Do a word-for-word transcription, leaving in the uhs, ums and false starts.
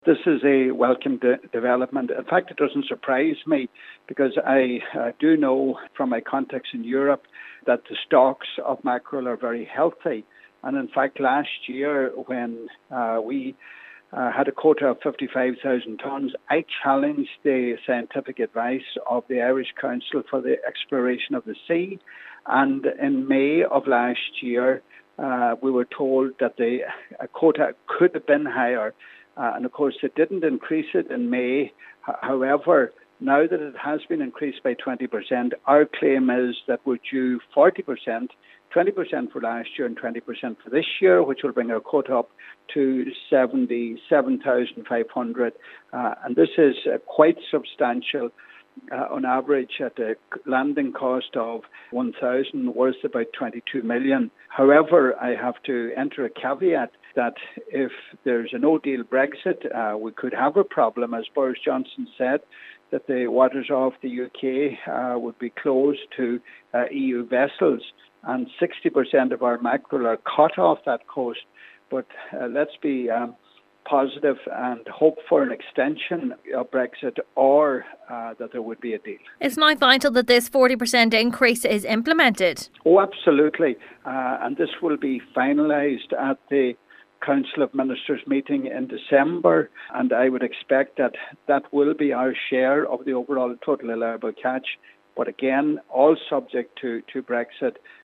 This is a welcome de- development. In fact, it doesn't surprise me because I uh, do know from my contacts in Europe that the stocks of mackerel are very healthy. And in fact, last year when uh, we uh, had a quota of fifty-five thousand tonnes, I challenged the scientific advice of the Irish Council for the Exploration of the Sea. And in May of last year, uh, we were told that the uh, quota could have been higher. Uh, and of course, it didn't increase it in May. H- however, now that it has been increased by twenty percent, our claim is that we're due forty percent, twenty percent for last year and twenty percent for this year, which will bring our quota up to seventy-seven thousand five hundred. Uh, and this is uh, quite substantial. Uh, on average, at a landing cost of one thousand, worth about twenty-two million. However, I have to enter a caveat that if there's a no-deal Brexit, uh, we could have a problem, as Boris Johnson said, that the waters off the U K uh, would be closed to uh, E U vessels, and sixty percent of our mackerel are cut off that coast. But uh, let's be um, positive and hope for an extension of Brexit, or uh, that there would be a deal. It's now vital that this forty percent increase is implemented. Oh, absolutely. Uh, and this will be finalised at the Council of Ministers meeting in December, and I would expect that that will be our share of the overall total allowable catch. But again, all subject to, to Brexit,